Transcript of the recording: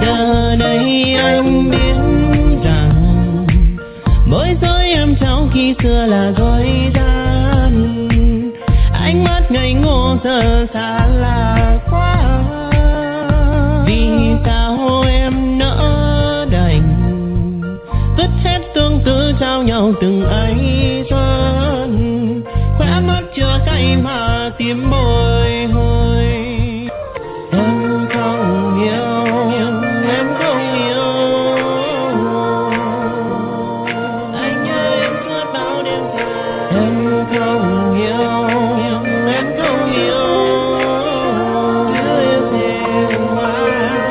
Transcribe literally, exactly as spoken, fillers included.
giờ đây anh biết rằng bối rối em trong khi xưa là dối gian, ánh mắt ngây ngô giờ xa lạ quá. Vì sao em nỡ đành vứt hết tương tư trao nhau từng ấy xuân, khóe mắt chưa cay mà tim bồi